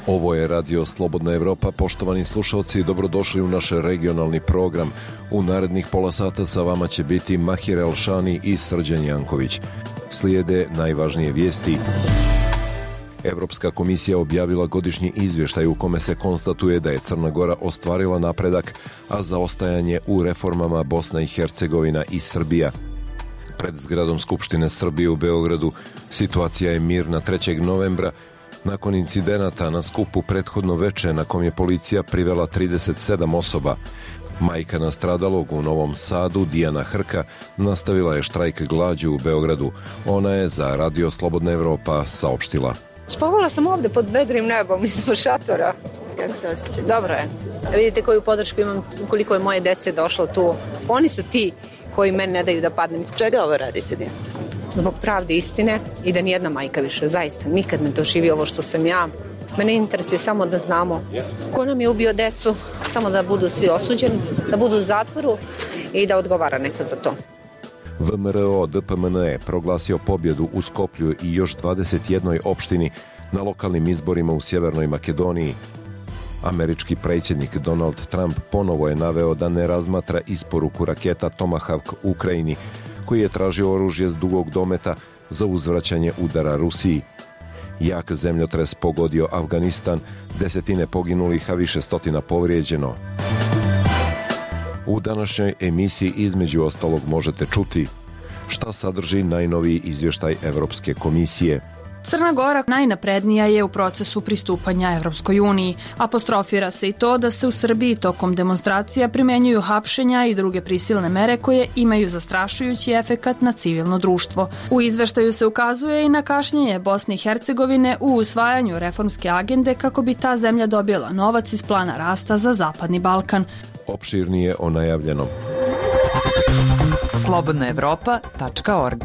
Ovo je Radio Slobodna Evropa. Poštovani slušalci, dobrodošli u naš regionalni program. U narednih pola sata sa vama će biti Mahir Elšani i Srđan Janković. Slijede najvažnije vijesti. Evropska komisija objavila godišnji izvještaj u kome se konstatuje da je Crna Gora ostvarila napredak, a zaostajanje u reformama Bosna i Hercegovina i Srbija. Pred zgradom Skupštine Srbije u Beogradu situacija je mirna 3. novembra, nakon incidenata na skupu prethodno veče na kom je policija privela 37 osoba. Majka nastradalog u Novom Sadu, Dijana Hrka, nastavila je štrajk glađu u Beogradu. Ona je za Radio Slobodna Evropa saopštila. Spavala sam ovde pod vedrim nebom ispod šatora. Kako se osjeća? Dobro je. Vidite koju podršku imam, koliko je moje dece došlo tu. Oni su ti koji meni ne daju da padnem. Čega ovo radite, Dijana? Zbog pravde, istine i da nijedna majka više, zaista, nikad ne doživi ovo što sam ja. Mene interesuje samo da znamo ko nam je ubio decu, samo da budu svi osuđeni, da budu u zatvoru i da odgovara neko za to. VMRO DPMNE proglasio pobjedu u Skoplju i još 21 opštini na lokalnim izborima u Sjevernoj Makedoniji. Američki predsjednik Donald Trump ponovo je naveo da ne razmatra isporuku raketa Tomahawk Ukrajini, koji je tražio oružje s dugog dometa za uzvraćanje udara Rusiji. Jak zemljotres pogodio Afganistan, desetine poginulih, a više stotina povrijeđeno. U današnjoj emisiji između ostalog možete čuti šta sadrži najnoviji izvještaj Evropske komisije. Crna Gora najnaprednija je u procesu pristupanja Evropskoj uniji. Apostrofira se i to da se u Srbiji tokom demonstracija primenjuju hapšenja i druge prisilne mere koje imaju zastrašujući efekat na civilno društvo. U izveštaju se ukazuje i na kašnjenje Bosne i Hercegovine u usvajanju reformske agende kako bi ta zemlja dobila novac iz plana rasta za Zapadni Balkan. Opširnije o najavljenom. slobodnaevropa.org.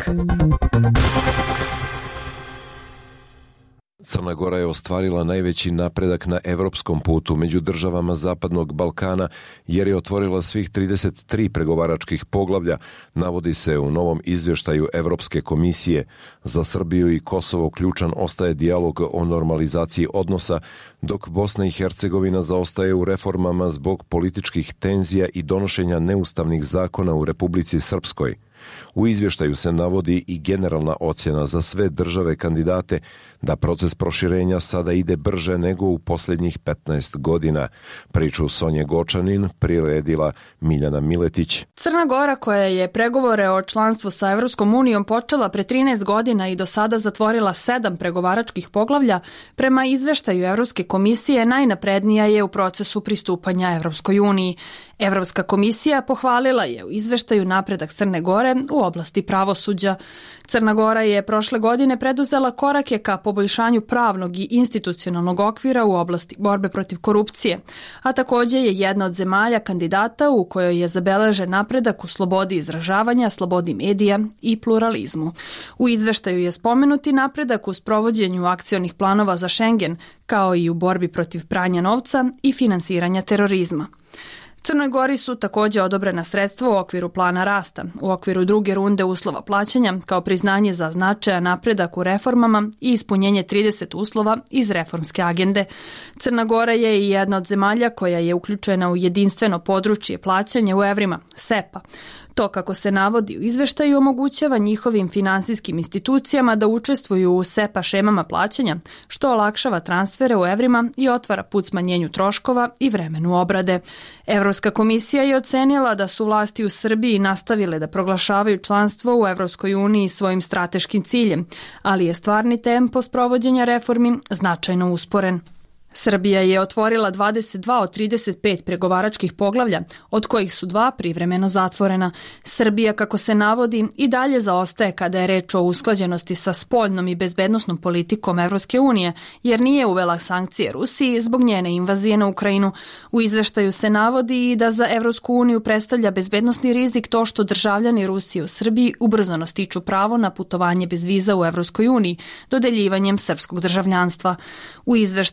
Crna Gora je ostvarila najveći napredak na evropskom putu među državama Zapadnog Balkana jer je otvorila svih 33 pregovaračkih poglavlja, navodi se u novom izvještaju Evropske komisije. Za Srbiju i Kosovo ključan ostaje dijalog o normalizaciji odnosa, dok Bosna i Hercegovina zaostaje u reformama zbog političkih tenzija i donošenja neustavnih zakona u Republici Srpskoj. U izvještaju se navodi i generalna ocjena za sve države kandidate da proces proširenja sada ide brže nego u posljednjih 15 godina. Priču Sonje Gočanin priredila Miljana Miletić. Crna Gora, koja je pregovore o članstvu sa Evropskom unijom počela pre 13 godina i do sada zatvorila 7 pregovaračkih poglavlja, prema izveštaju Evropske komisije najnaprednija je u procesu pristupanja Evropskoj uniji. Evropska komisija pohvalila je u izveštaju napredak Crne Gore u oblasti pravosuđa. Crna Gora je prošle godine preduzela korake ka poboljšanju pravnog i institucionalnog okvira u oblasti borbe protiv korupcije, a također je jedna od zemalja kandidata u kojoj je zabeležen napredak u slobodi izražavanja, slobodi medija i pluralizmu. U izveštaju je spomenuti napredak u sprovođenju akcionih planova za Schengen, kao i u borbi protiv pranja novca i finansiranja terorizma. Crnoj Gori su također odobrena sredstva u okviru plana rasta, u okviru druge runde uslova plaćanja, kao priznanje za značajan napredak u reformama i ispunjenje 30 uslova iz reformske agende. Crna Gora je i jedna od zemalja koja je uključena u jedinstveno područje plaćanja u evrima, SEPA. To, kako se navodi u izveštaju, omogućava njihovim finansijskim institucijama da učestvuju u SEPA šemama plaćanja, što olakšava transfere u evrima i otvara put smanjenju troškova i vremenu obrade. Evropska komisija je ocenila da su vlasti u Srbiji nastavile da proglašavaju članstvo u Evropskoj uniji svojim strateškim ciljem, ali je stvarni tempo sprovođenja reformi značajno usporen. Srbija je otvorila 22 od 35 pregovaračkih poglavlja, od kojih su 2 privremeno zatvorena. Srbija, kako se navodi, i dalje zaostaje kada je reč o usklađenosti sa spoljnom i bezbednosnom politikom Evropske unije, jer nije uvela sankcije Rusiji zbog njene invazije na Ukrajinu. U izveštaju se navodi i da za Evropsku uniju predstavlja bezbednosni rizik to što državljani Rusije u Srbiji ubrzano stiču pravo na putovanje bez viza u Evropskoj uniji, dodeljivanjem srpskog državljanstva. U izveštaju je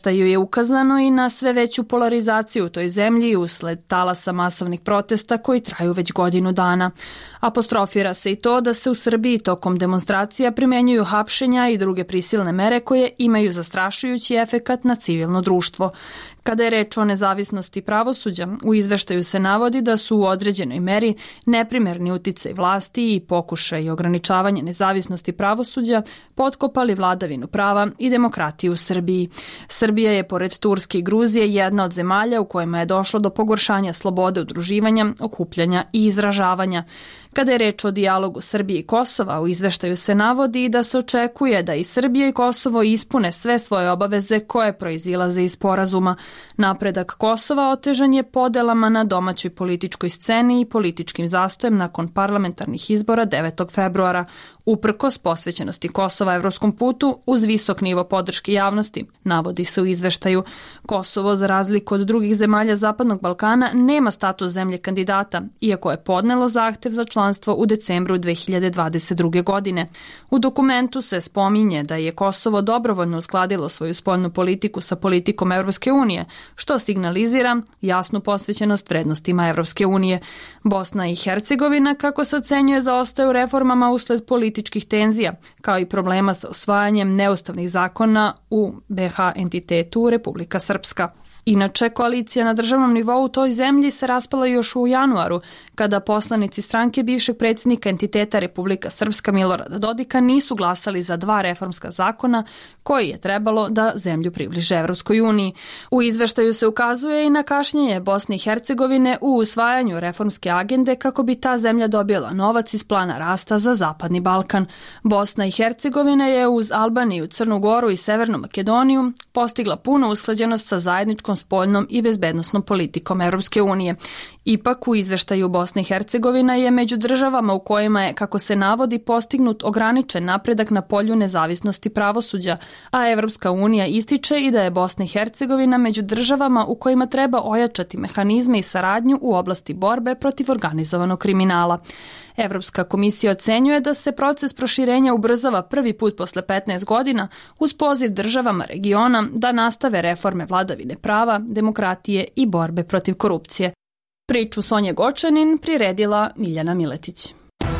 ukazano i na sve veću polarizaciju u toj zemlji usled talasa masovnih protesta koji traju već godinu dana. Apostrofira se i to da se u Srbiji tokom demonstracija primenjuju hapšenja i druge prisilne mere koje imaju zastrašujući efekat na civilno društvo. Kada je reč o nezavisnosti pravosuđa, u izveštaju se navodi da su u određenoj meri neprimerni uticaj vlasti i pokušaj ograničavanja nezavisnosti pravosuđa potkopali vladavinu prava i demokratiju u Srbiji. Srbija je, pored Turske i Gruzije, jedna od zemalja u kojima je došlo do pogoršanja slobode udruživanja, okupljanja i izražavanja. Kada je reč o dijalogu Srbije i Kosova, u izveštaju se navodi da se očekuje da i Srbija i Kosovo ispune sve svoje obaveze koje proizilaze iz sporazuma. Napredak Kosova otežan je podelama na domaćoj političkoj sceni i političkim zastojem nakon parlamentarnih izbora 9. februara, uprkos posvećenosti Kosova evropskom putu uz visok nivo podrške javnosti. Navodi se u izveštaju. Kosovo, za razliku od drugih zemalja Zapadnog Balkana, nema status zemlje kandidata, iako je podnelo zahtev za članstvo u decembru 2022. godine. U dokumentu se spominje da je Kosovo dobrovoljno uskladilo svoju spoljnu politiku sa politikom Evropske unije, što signalizira jasnu posvećenost vrednostima Evropske unije. Bosna i Hercegovina, kako se ocenjuje, zaostaje u reformama usled političkih tenzija, kao i problema sa usvajanjem neustavnih zakona u BiH entitetu Republika Srpska. Inače, koalicija na državnom nivou u toj zemlji se raspala još u januaru, kada poslanici stranke bivšeg predsjednika entiteta Republika Srpska Milorada Dodika nisu glasali za 2 reformska zakona koji je trebalo da zemlju približe Evropskoj uniji. U izveštaju se ukazuje i na kašnjenje Bosne i Hercegovine u usvajanju reformske agende kako bi ta zemlja dobila novac iz plana rasta za Zapadni Balkan. Bosna i Hercegovina je uz Albaniju, Crnu Goru i Severnu Makedoniju postigla punu usklađenost sa zajedničkom spoljnom i bezbednosnom politikom Evropske unije. Ipak, u izveštaju Bosna i Hercegovina je među državama u kojima je, kako se navodi, postignut ograničen napredak na polju nezavisnosti pravosuđa, a Evropska unija ističe i da je Bosna i Hercegovina među državama u kojima treba ojačati mehanizme i saradnju u oblasti borbe protiv organizovanog kriminala. Evropska komisija ocenjuje da se proces proširenja ubrzava prvi put posle 15 godina uz poziv državama regiona da nastave reforme vladavine prava, demokratije i borbe protiv korupcije. Priču Sonje Gočanin priredila Miljana Miletić.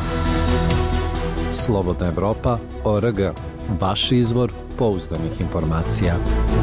Slobodna Evropa.org. Vaš izvor pouzdanih informacija.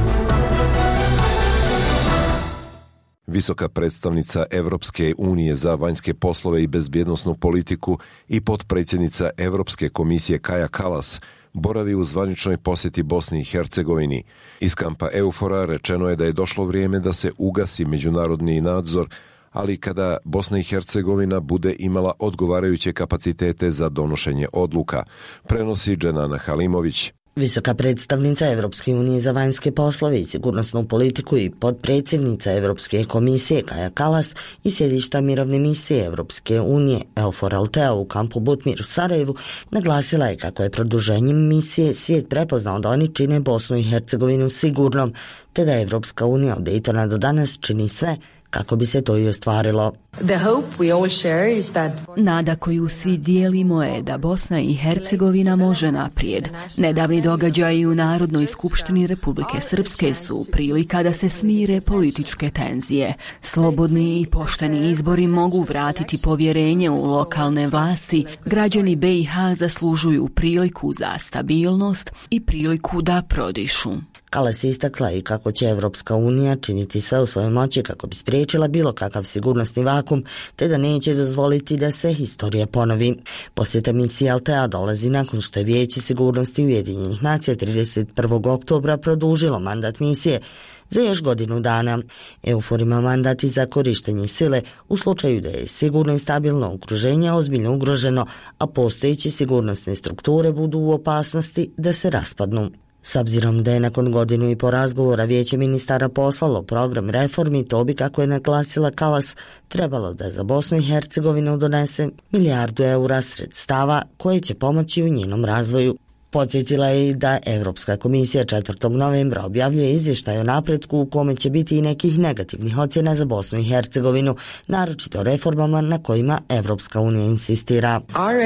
Visoka predstavnica Evropske unije za vanjske poslove i bezbjednosnu politiku i potpredsjednica Evropske komisije Kaja Kallas boravi u zvaničnoj posjeti Bosni i Hercegovini. Iz kampa Eufora rečeno je da je došlo vrijeme da se ugasi međunarodni nadzor, ali kada Bosna i Hercegovina bude imala odgovarajuće kapacitete za donošenje odluka, prenosi Dženana Halimović. Visoka predstavnica Evropske unije za vanjske poslove i sigurnosnu politiku i potpredsjednica Evropske komisije Kaja Kallas i sjedišta mirovne misije Evropske unije Eufor Altea u kampu Butmir u Sarajevu naglasila je kako je produženjem misije svijet prepoznao da oni čine Bosnu i Hercegovinu sigurnom, te da Evropska unija od Daytona do danas čini sve kako bi se to i ostvarilo. Nada koju svi dijelimo je da Bosna i Hercegovina može naprijed. Nedavni događaji u Narodnoj skupštini Republike Srpske su prilika da se smire političke tenzije. Slobodni i pošteni izbori mogu vratiti povjerenje u lokalne vlasti. Građani BiH zaslužuju priliku za stabilnost i priliku da prodišu. Kallas je istakla i kako će Evropska unija činiti sve u svojoj moći kako bi spriječila bilo kakav sigurnosni vakum, te da neće dozvoliti da se historija ponovi. Posjeta misije Altea dolazi nakon što je Vijeće sigurnosti Ujedinjenih nacija 31. oktobra produžilo mandat misije za još godinu dana. EUFOR ima mandat i za korištenje sile u slučaju da je sigurno i stabilno okruženje ozbiljno ugroženo, a postojeće sigurnosne strukture budu u opasnosti da se raspadnu. S obzirom da je nakon godinu i po razgovora Vijeće ministara poslalo program reformi, to bi, kako je naglasila Kallas, trebalo da za Bosnu i Hercegovinu donese 1 milijardu eura sredstava koje će pomoći u njenom razvoju. Podsjetila je i da Evropska komisija 4. novembra objavljuje izvještaj o napretku u kome će biti i nekih negativnih ocjena za Bosnu i Hercegovinu, naročito reformama na kojima Evropska unija insistira.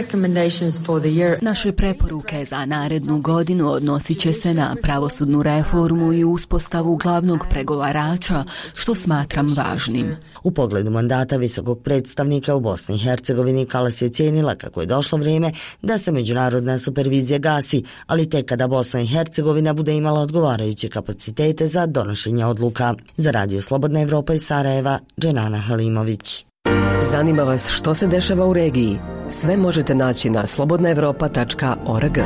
Naše preporuke za narednu godinu odnosit će se na pravosudnu reformu i uspostavu glavnog pregovarača, što smatram važnim. U pogledu mandata visokog predstavnika u Bosni i Hercegovini, Kallas je ocijenila kako je došlo vrijeme da se međunarodna supervizija gasi, ali tek kada Bosna i Hercegovina bude imala odgovarajuće kapacitete za donošenje odluka. Za Radio Slobodna Evropa iz Sarajeva, Dženana Halimović. Zanima vas što se dešava u regiji? Sve možete naći na slobodnaevropa.org.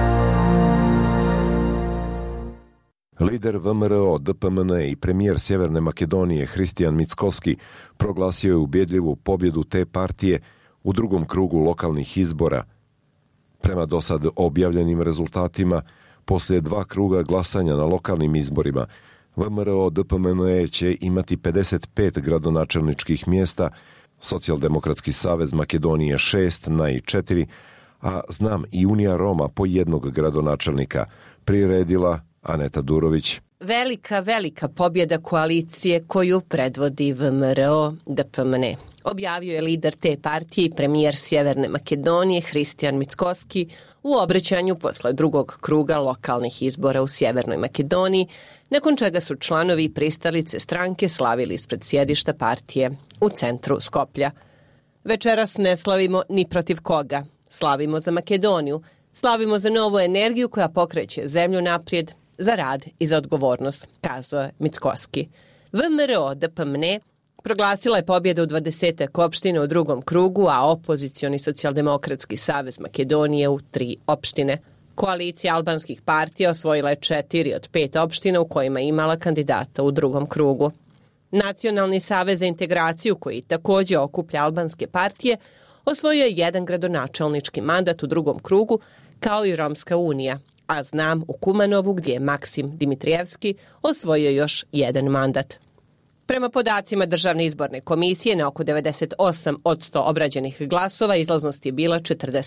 Lider VMRO DPMN i premijer Sjeverne Makedonije Hristijan Mickoski proglasio je ubjedljivu pobjedu te partije u drugom krugu lokalnih izbora. Prema dosad objavljenim rezultatima, poslije 2 kruga glasanja na lokalnim izborima, VMRO DPMN će imati 55 gradonačelničkih mjesta, Socijaldemokratski savez Makedonije 6, NAI 4, a Znam i Unija Roma po 1 gradonačelnika, priredila Aneta Durović. Velika pobjeda koalicije koju predvodi VMRO DPMN. Objavio je lider te partije i premijer Sjeverne Makedonije Hristijan Mickoski u obraćanju posle drugog kruga lokalnih izbora u Sjevernoj Makedoniji, nakon čega su članovi i pristalice stranke slavili ispred sjedišta partije u centru Skoplja. Večeras ne slavimo ni protiv koga. Slavimo za Makedoniju, slavimo za novu energiju koja pokreće zemlju naprijed, za rad i za odgovornost, kazao je Mickoski. VMRO DPMN proglasila je pobjedu u 20 opština u drugom krugu, a opozicioni Socijaldemokratski savez Makedonije u 3 opštine. Koalicija albanskih partija osvojila je 4 od 5 opština u kojima je imala kandidata u drugom krugu. Nacionalni savez za integraciju, koji također okuplja albanske partije, osvojio je 1 gradonačelnički mandat u drugom krugu, kao i Romska unija, a Znam u Kumanovu, gdje je Maksim Dimitrijevski osvojio još 1 mandat. Prema podacima Državne izborne komisije, na oko 98% obrađenih glasova izlaznost je bila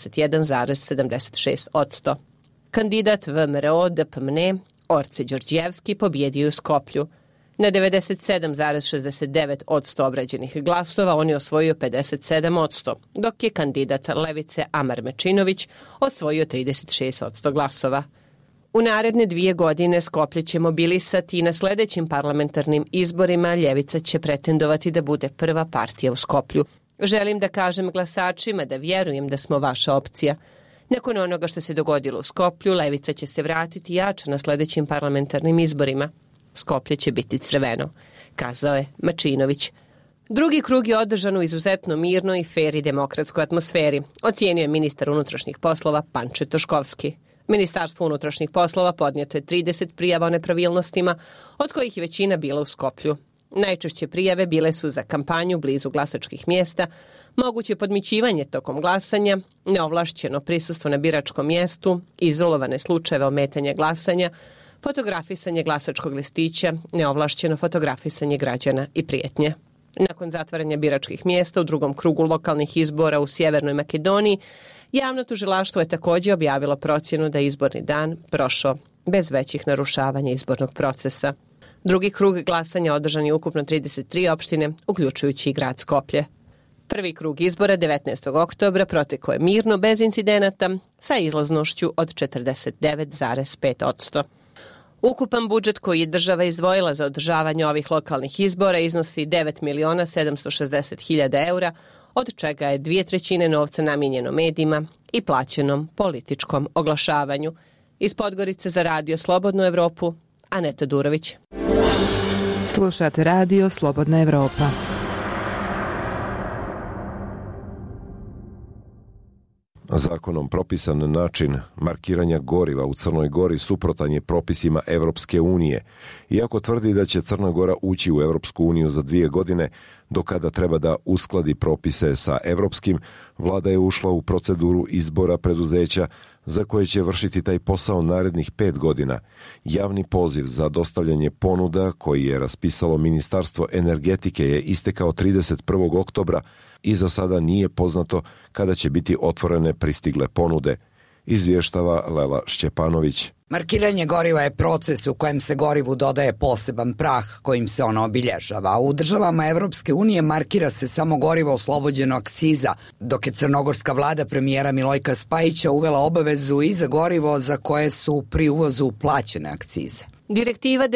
41,76%. Kandidat VMRO DPMN Orce Đorđijevski pobjedio je u Skoplju. Na 97,69% obrađenih glasova on je osvojio 57%, dok je kandidat Levice Amar Mečinović osvojio 36% glasova. U naredne 2 godine Skoplje će mobilisati i na sljedećim parlamentarnim izborima ljevica će pretendovati da bude prva partija u Skoplju. Želim da kažem glasačima da vjerujem da smo vaša opcija. Nakon onoga što se dogodilo u Skoplju, levica će se vratiti jača na sljedećim parlamentarnim izborima. Skoplje će biti crveno, kazao je Mačinović. Drugi krug je održan u izuzetno mirnoj i fer i demokratskoj atmosferi, ocijenio je ministar unutrašnjih poslova Panče Toškovski. Ministarstvo unutrašnjih poslova podnijeto je 30 prijava o nepravilnostima, od kojih je većina bila u Skoplju. Najčešće prijave bile su za kampanju blizu glasačkih mjesta, moguće podmićivanje tokom glasanja, neovlašćeno prisustvo na biračkom mjestu, izolovane slučajeve ometanja glasanja, fotografisanje glasačkog listića, neovlašćeno fotografisanje građana i prijetnje. Nakon zatvaranja biračkih mjesta u drugom krugu lokalnih izbora u Sjevernoj Makedoniji, javno tužilaštvo je također objavilo procjenu da je izborni dan prošao bez većih narušavanja izbornog procesa. Drugi krug glasanja održan je ukupno 33 opštine, uključujući i grad Skoplje. Prvi krug izbora 19. oktobra protekao je mirno, bez incidenata, sa izlaznošću od 49,5%. Ukupan budžet koji je država izdvojila za održavanje ovih lokalnih izbora iznosi 9.760.000 eura, od čega je 2/3 novca namijenjeno medijima i plaćenom političkom oglašavanju. Iz Podgorice za Radio Slobodnu Evropu, Aneta Durović. Slušate Radio Slobodna Evropa. Zakonom propisan način markiranja goriva u Crnoj Gori suprotan je propisima Evropske unije. Iako tvrdi da će Crna Gora ući u Evropsku uniju za 2 godine, do kada treba da uskladi propise sa evropskim, vlada je ušla u proceduru izbora preduzeća za koje će vršiti taj posao narednih 5 godina. Javni poziv za dostavljanje ponuda koji je raspisalo Ministarstvo energetike je istekao 31. oktobra i za sada nije poznato kada će biti otvorene pristigle ponude. izvještava Lela Šćepanović. Markiranje goriva je proces u kojem se gorivu dodaje poseban prah kojim se ono obilježava. U državama Evropske unije markira se samo gorivo oslobođeno akciza, dok je crnogorska vlada premijera Milojka Spajića uvela obavezu i za gorivo za koje su pri uvozu plaćene akcize. Direktiva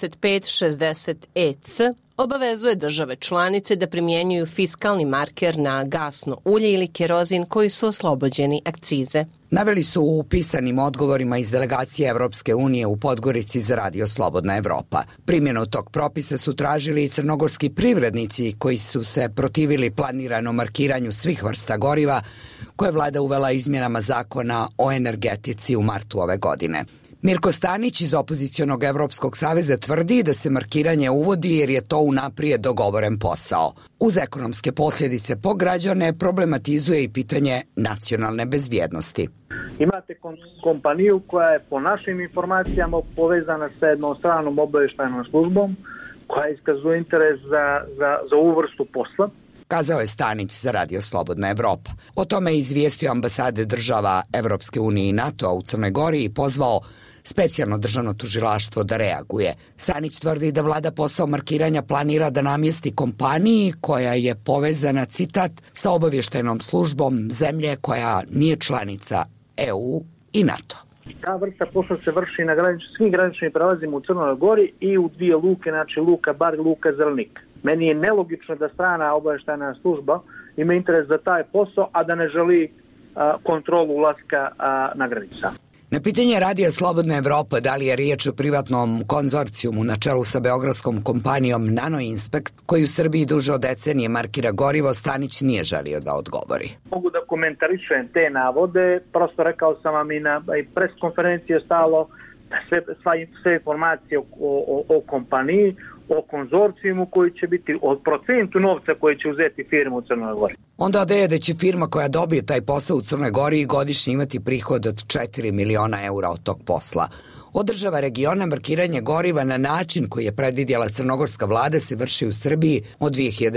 9560 EC obavezuje države članice da primjenjuju fiskalni marker na gasno ulje ili kerozin koji su oslobođeni akcize. Naveli su u pisanim odgovorima iz delegacije Evropske unije u Podgorici za Radio Slobodna Evropa. Primjenu tog propisa su tražili i crnogorski privrednici koji su se protivili planiranom markiranju svih vrsta goriva koje je vlada uvela izmjenama zakona o energetici u martu ove godine. Mirko Stanić iz opozicionog Evropskog saveza tvrdi da se markiranje uvodi jer je to unaprijed dogovoren posao. Uz ekonomske posljedice po građane problematizuje i pitanje nacionalne bezbjednosti. Imate kompaniju koja je po našim informacijama povezana sa jednom stranom obavještajnom službom koja iskazuje interes za ovu vrstu posla. Kazao je Stanić za Radio Slobodna Evropa. O tome je izvijestio ambasade država Evropske unije i NATO-a u Crnoj Gori i pozvao specijalno državno tužilaštvo da reaguje. Stanić tvrdi da vlada posao markiranja planira da namjesti kompaniji koja je povezana, citat, sa obavještajnom službom zemlje koja nije članica EU i NATO. Ta vrsta posla se vrši na svim graničnim prelazima u Crnoj Gori i u dvije luke, znači Luka Bar i Luka Zelenik. Meni je nelogično da strana obavještajna služba ima interes za taj posao, a da ne želi kontrolu ulaska na granica. Na pitanje Radija Slobodna Evropa da li je riječ o privatnom konzorcijumu na čelu sa beogradskom kompanijom Nanoinspekt, koji u Srbiji duže od decenije markira gorivo, Stanić nije želio da odgovori. Mogu da komentarišem te navode, prosto rekao sam vam i na pres konferenciji je stalo sve informacije o kompaniji, o konzorcijumu koji će biti od procentu novca koji će uzeti firma u Crnoj Gori. Onda odeje da će firma koja dobije taj posao u Crnoj Gori godišnje imati prihod od 4 miliona eura od tog posla. Od država regiona markiranje goriva na način koji je predvidjela crnogorska vlada se vrši u Srbiji od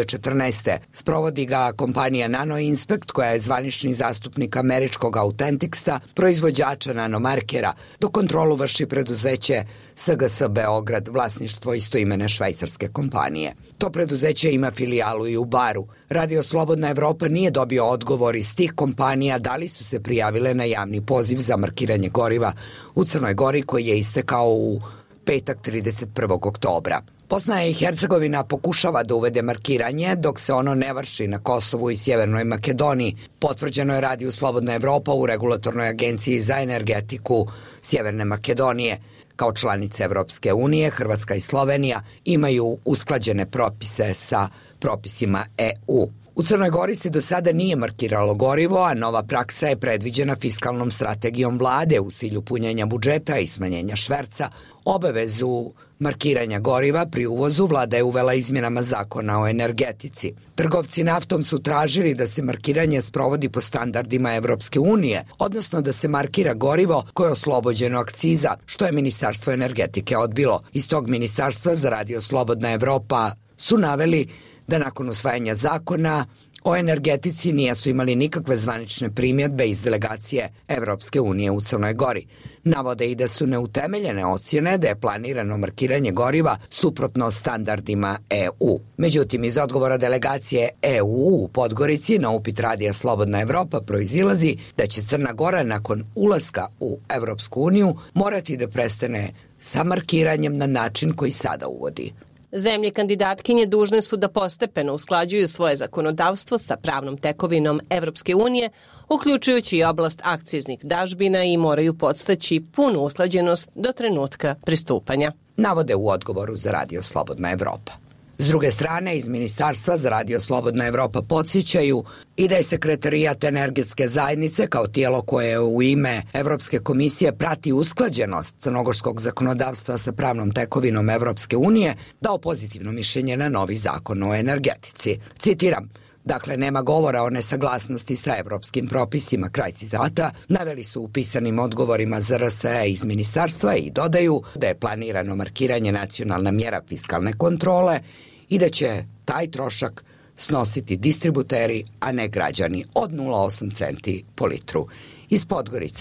2014. Sprovodi ga kompanija Nanoinspekt koja je zvanični zastupnik američkog Authentics-a, proizvođača nanomarkera, dok kontrolu vrši preduzeće SGS Beograd, vlasništvo istoimene švajcarske kompanije. To preduzeće ima filijalu i u Baru. Radio Slobodna Evropa nije dobio odgovor iz tih kompanija da li su se prijavile na javni poziv za markiranje goriva u Crnoj Gori koji je istekao u petak 31. oktobra. Bosna i Hercegovina pokušava da uvede markiranje dok se ono ne vrši na Kosovu i Sjevernoj Makedoniji. Potvrđeno je Radio Slobodna Evropa u Regulatornoj agenciji za energetiku Sjeverne Makedonije. Kao članice Evropske unije, Hrvatska i Slovenija imaju usklađene propise sa propisima EU. U Crnoj Gori se do sada nije markiralo gorivo, a nova praksa je predviđena fiskalnom strategijom vlade u cilju punjenja budžeta i smanjenja šverca. Obavezu markiranja goriva pri uvozu vlada je uvela izmjenama zakona o energetici. Trgovci naftom su tražili da se markiranje sprovodi po standardima Evropske unije, odnosno da se markira gorivo koje je oslobođeno akciza, što je Ministarstvo energetike odbilo. Iz tog ministarstva za Radio Slobodna Evropa su naveli da nakon usvajanja zakona o energetici nisu imali nikakve zvanične primjedbe iz delegacije Evropske unije u Crnoj Gori. Navode i da su neutemeljene ocjene da je planirano markiranje goriva suprotno standardima EU. Međutim, iz odgovora delegacije EU u Podgorici na upit Radija Slobodna Evropa proizilazi da će Crna Gora nakon ulaska u Evropsku uniju morati da prestane sa markiranjem na način koji sada uvodi. Zemlje kandidatkinje dužne su da postepeno usklađuju svoje zakonodavstvo sa pravnom tekovinom Evropske unije, uključujući i oblast akciznih dažbina i moraju podstaći punu usklađenost do trenutka pristupanja. Navode u odgovoru za Radio Slobodna Evropa. S druge strane, iz Ministarstva za Radio Slobodna Evropa podsjećaju i da je Sekretarijat energetske zajednice kao tijelo koje u ime Evropske komisije prati usklađenost crnogorskog zakonodavstva sa pravnom tekovinom Evropske unije dao pozitivno mišljenje na novi zakon o energetici. Citiram: dakle, nema govora o nesaglasnosti sa evropskim propisima, kraj citata, naveli su u pisanim odgovorima za RSE iz ministarstva i dodaju da je planirano markiranje nacionalna mjera fiskalne kontrole i da će taj trošak snositi distributeri, a ne građani, od 0,8 centi po litru. Iz Podgorice,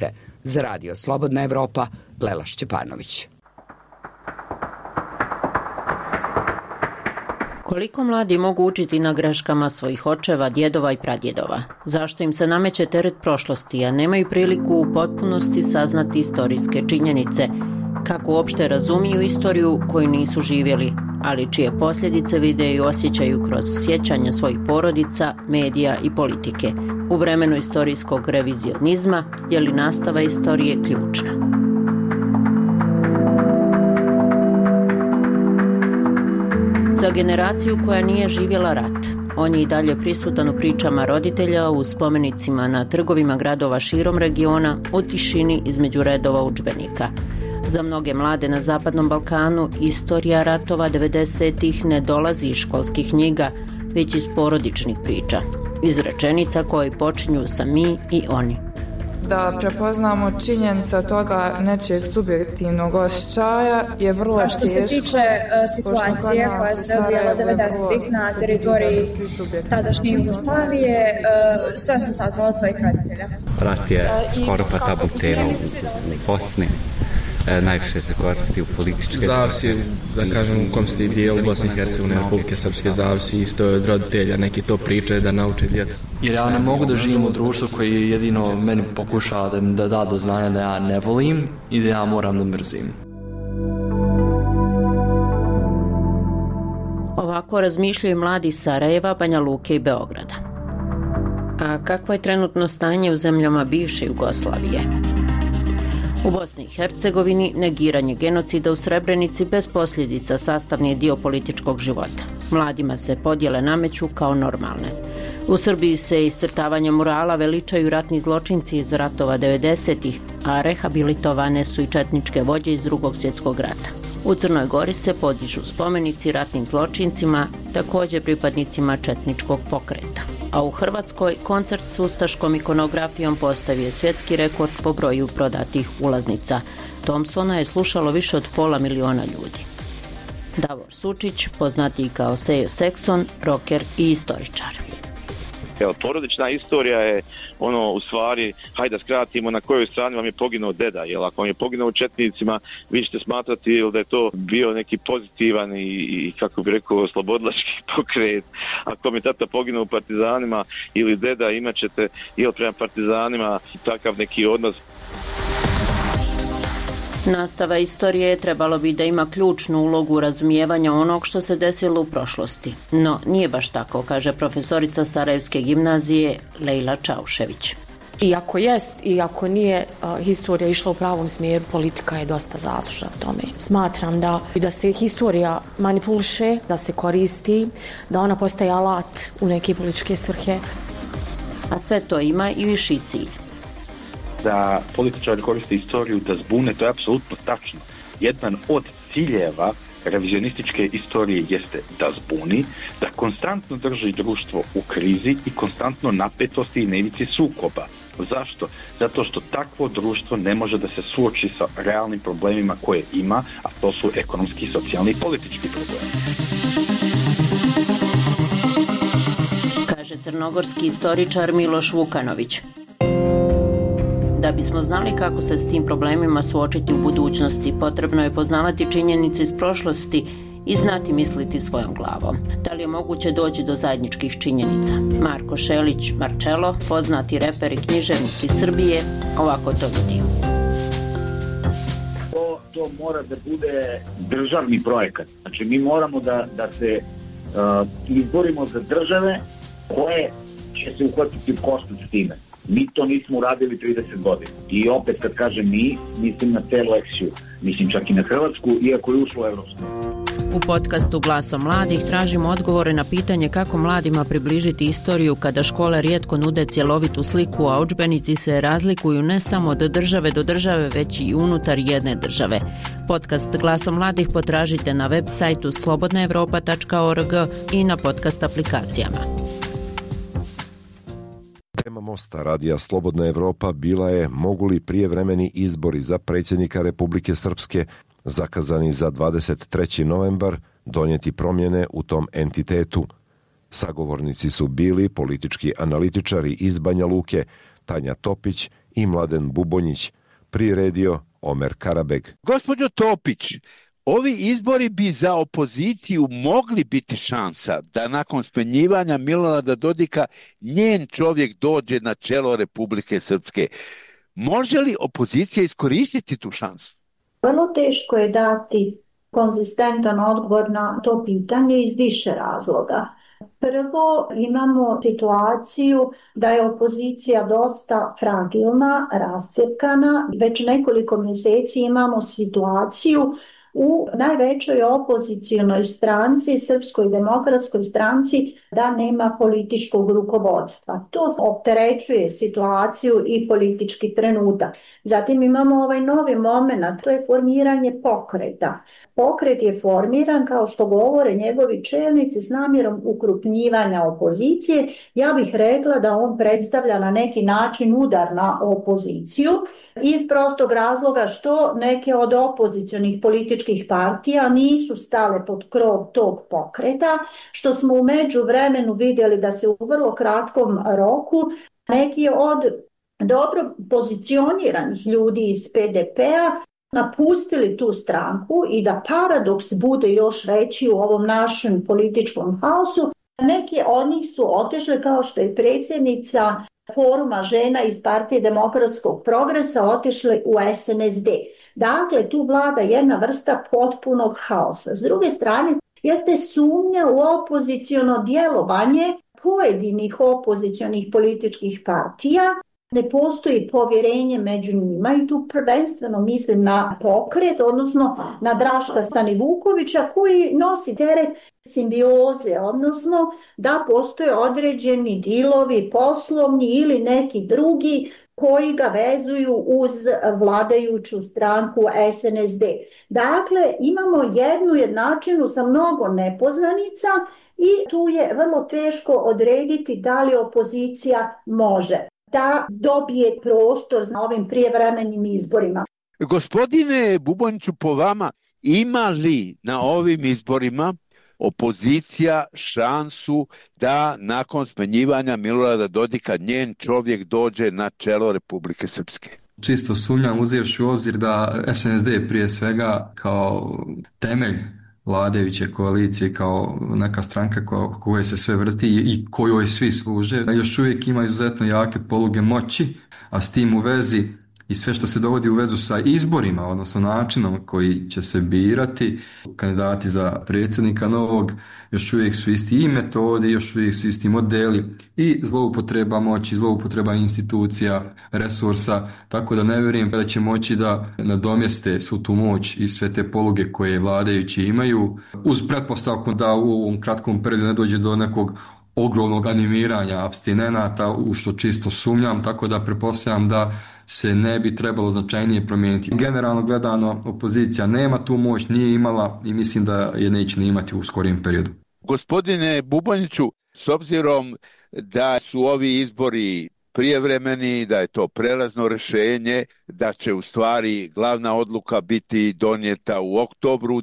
Za Radio Slobodna Evropa, Lela Šćepanović. Koliko mladi mogu učiti na greškama svojih očeva, djedova i pradjedova? Zašto im se nameće teret prošlosti, a nemaju priliku u potpunosti saznati istorijske činjenice? Kako uopšte razumiju istoriju koju nisu živjeli, ali čije posljedice vide i osjećaju kroz sjećanja svojih porodica, medija i politike? U vremenu istorijskog revizionizma je li nastava istorije ključna? Za generaciju koja nije živjela rat, on je i dalje prisutan u pričama roditelja, u spomenicima na trgovima gradova širom regiona, u tišini između redova udžbenika. Za mnoge mlade na Zapadnom Balkanu istorija ratova 90-ih ne dolazi iz školskih knjiga, već iz porodičnih priča, iz rečenica koje počinju sa mi i oni. Da prepoznamo činjenice od toga nečijeg subjektivnog osjećaja je vrlo teško. A što se tiče situacije koja se odvijala 90-ih na teritoriji tadašnje Jugoslavije, sve sam saznala od svojih roditelja. Rat je skoro pa tabu tema u Bosni. Najviše se koristi u političke... Zavisi, da kažem, u kom ste dijelu Bosne i Hercegovine, Republike Srpske, zavisi isto od roditelja, neki to pričaju da nauče djecu. Jer ja ne mogu da živim u društvu koji jedino meni pokušava da da do znanja da ja ne volim i da ja moram da mrzim. Ovako razmišljaju mladi iz Sarajeva, Banja Luke i Beograda. A kakvo je trenutno stanje u zemljama bivše Jugoslavije? U Bosni i Hercegovini negiranje genocida u Srebrenici bez posljedica sastavni je dio političkog života. Mladima se podjele nameću kao normalne. U Srbiji se iscrtavanjem murala veličaju ratni zločinci iz ratova 90-ih, a rehabilitovane su i četničke vođe iz Drugog svjetskog rata. U Crnoj Gori se podižu spomenici ratnim zločincima, također pripadnicima četničkog pokreta. A u Hrvatskoj koncert s ustaškom ikonografijom postavio svjetski rekord po broju prodatih ulaznica. Thompsona je slušalo više od 500.000 ljudi. Davor Sučić, poznatiji kao Sejo Sekson, rocker i istoričar. Evo, porodična istorija je u stvari, hajde da skratimo na kojoj strani vam je poginuo deda, jer ako vam je poginuo u četnicima, vi ćete smatrati da je to bio neki pozitivan i kako bi rekao, oslobodilački pokret. Ako vam je tata poginuo u partizanima ili deda, imat ćete prema partizanima takav neki odnos. Nastava istorije trebalo bi da ima ključnu ulogu razumijevanja onog što se desilo u prošlosti. No, nije baš tako, kaže profesorica Sarajevske gimnazije Lejla Čaušević. Iako jest, iako nije historija išla u pravom smjeru, politika je dosta zaslužna u tome. Smatram da se historija manipuliše, da se koristi, da ona postaje alat u neke političke svrhe. A sve to ima i viši cilj. Da političari koriste istoriju da zbune, to je apsolutno tačno. Jedan od ciljeva revizionističke istorije jeste da zbuni, da konstantno drži društvo u krizi i konstantno napetosti i na ivici sukoba. Zašto? Zato što takvo društvo ne može da se suoči sa realnim problemima koje ima, a to su ekonomski, socijalni i politički problemi. Kaže crnogorski istoričar Miloš Vukanović. Da bismo znali kako se s tim problemima suočiti u budućnosti, potrebno je poznavati činjenice iz prošlosti i znati misliti svojom glavom. Da li je moguće doći do zajedničkih činjenica? Marko Šelić Marcello, poznati reper i književnik iz Srbije, ovako to vidi. To mora da bude državni projekat. Znači mi moramo da se izborimo za države koje će se uhvatiti u koštac s time. Mi to nismo uradili 30 godina. I opet kad kažem mi, mislim na celu eksiju. Mislim čak i na Hrvatsku, iako je ušlo u Evropsku. U podcastu Glasom mladih tražimo odgovore na pitanje kako mladima približiti istoriju kada škole rijetko nude cjelovitu sliku, a udžbenici se razlikuju ne samo od države do države, već i unutar jedne države. Podcast Glasom mladih potražite na web sajtu slobodnaevropa.org i na podcast aplikacijama. Tema Mosta radija Slobodna Evropa bila je mogu li prijevremeni izbori za predsjednika Republike Srpske zakazani za 23. novembar donijeti promjene u tom entitetu. Sagovornici su bili politički analitičari iz Banja Luke Tanja Topić i Mladen Bubonjić, priredio Omer Karabeg. Gospođo Topić, ovi izbori bi za opoziciju mogli biti šansa da nakon smenjivanja Milorada Dodika njen čovjek dođe na čelo Republike Srpske. Može li opozicija iskoristiti tu šansu? Vrlo teško je dati konzistentan odgovor na to pitanje iz više razloga. Prvo, imamo situaciju da je opozicija dosta fragilna, rascjepkana. Već nekoliko mjeseci imamo situaciju u najvećoj opozicijonoj stranci, Srpskoj demokratskoj stranci, da nema političkog rukovodstva. To opterećuje situaciju i politički trenutak. Zatim imamo ovaj novi moment, to je formiranje pokreta. Pokret je formiran, kao što govore njegovi čelnici, s namjerom ukrupnjivanja opozicije. Ja bih rekla da on predstavlja na neki način udar na opoziciju iz prostog razloga što neke od opozicionih političkih partija nisu stale pod krov tog pokreta, što smo u međuvremenu vidjeli da se u vrlo kratkom roku neki od dobro pozicioniranih ljudi iz PDP-a napustili tu stranku i da paradoks bude još veći u ovom našem političkom haosu. Neki od njih su otišli, kao što je predsjednica Foruma žena iz Partije demokratskog progresa, otišli u SNSD. Dakle, tu vlada jedna vrsta potpunog haosa. S druge strane, jeste sumnja u opoziciono djelovanje pojedinih opozicionih političkih partija. Ne postoji povjerenje među njima i tu prvenstveno mislim na pokret, odnosno na Draška Stanivukovića koji nosi teret simbioze, odnosno da postoje određeni dilovi poslovni ili neki drugi koji ga vezuju uz vladajuću stranku SNSD. Dakle, imamo jednu jednačinu sa mnogo nepoznanica i tu je vrlo teško odrediti da li opozicija može da dobije prostor na ovim prijevremenim izborima. Gospodine Buboniću, po vama, ima li na ovim izborima opozicija šansu da nakon smenjivanja Milorada Dodika njen čovjek dođe na čelo Republike Srpske? Čisto sumnjam, uzevši u obzir da SNSD prije svega kao temelj vladajuće koalicije, kao neka stranka koje se sve vrti i kojoj svi služe, još uvijek ima izuzetno jake poluge moći, a s tim u vezi i sve što se dovodi u vezu sa izborima, odnosno načinom koji će se birati, kandidati za predsjednika novog, još uvijek su isti i metodi, još uvijek su isti modeli i zloupotreba moći, zloupotreba institucija, resursa, tako da ne vjerujem da će moći da nadomjeste svu tu moć i sve te poluge koje vladajući imaju, uz pretpostavku da u ovom kratkom periodu ne dođe do nekog ogromnog animiranja apstinenata, u što čisto sumnjam, tako da pretpostavljam da se ne bi trebalo značajnije promijeniti. Generalno gledano, opozicija nema tu moć, nije imala i mislim da je neće ni imati u skorijem periodu. Gospodine Buboniću, s obzirom da su ovi izbori prijevremeni, da je to prelazno rješenje, da će u stvari glavna odluka biti donijeta u oktobru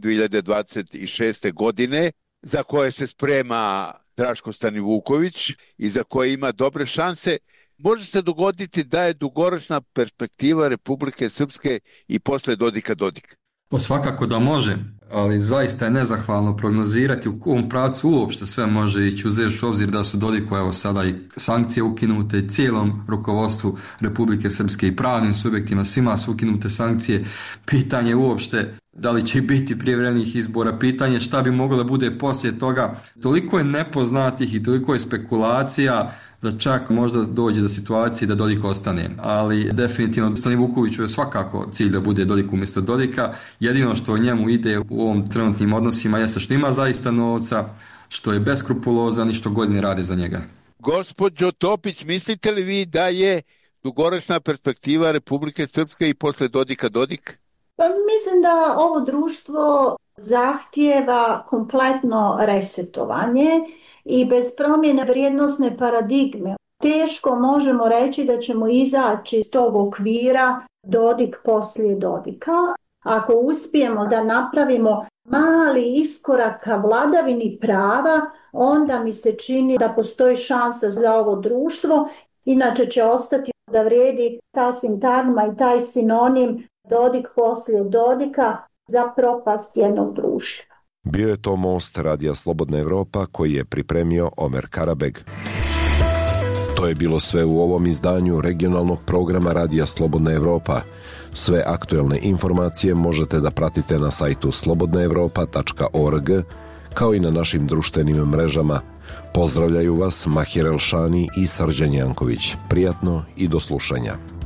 2026. godine, za koje se sprema Draško Stanivuković i za koje ima dobre šanse, može se dogoditi da je dugoročna perspektiva Republike Srpske i posle Dodika Dodik? Svakako da može, ali zaista je nezahvalno prognozirati u kom pravcu uopšte sve može ići, uzevši u obzir da su Dodiku evo sada i sankcije ukinute i cijelom rukovodstvu Republike Srpske i pravnim subjektima, svima su ukinute sankcije. Pitanje uopšte da li će biti prijevremenih izbora, pitanje šta bi moglo da bude poslije toga. Toliko je nepoznatih i toliko je spekulacija da čak možda dođe do situacije da Dodik ostane. Ali definitivno Stanivukoviću je svakako cilj da bude Dodik umjesto Dodika. Jedino što njemu ide u ovom trenutnim odnosima jeste što ima zaista novca, što je beskrupulozan i što godine rade za njega. Gospođo Topić, mislite li vi da je dugoročna perspektiva Republike Srpske i posle Dodika Dodik? Pa mislim da ovo društvo zahtijeva kompletno resetovanje i bez promjene vrijednosne paradigme teško možemo reći da ćemo izaći iz tog okvira Dodik poslije Dodika. Ako uspijemo da napravimo mali iskorak ka vladavini prava, onda mi se čini da postoji šansa za ovo društvo, inače će ostati da vrijedi ta sintagma i taj sinonim Dodik poslije Dodika za propast jednog društva. Bio je to Most Radija Slobodna Evropa koji je pripremio Omer Karabeg. To je bilo sve u ovom izdanju regionalnog programa Radija Slobodna Evropa. Sve aktuelne informacije možete da pratite na sajtu slobodnaevropa.org kao i na našim društvenim mrežama. Pozdravljaju vas Mahir Elšani i Srđan Janković. Prijatno i do slušanja.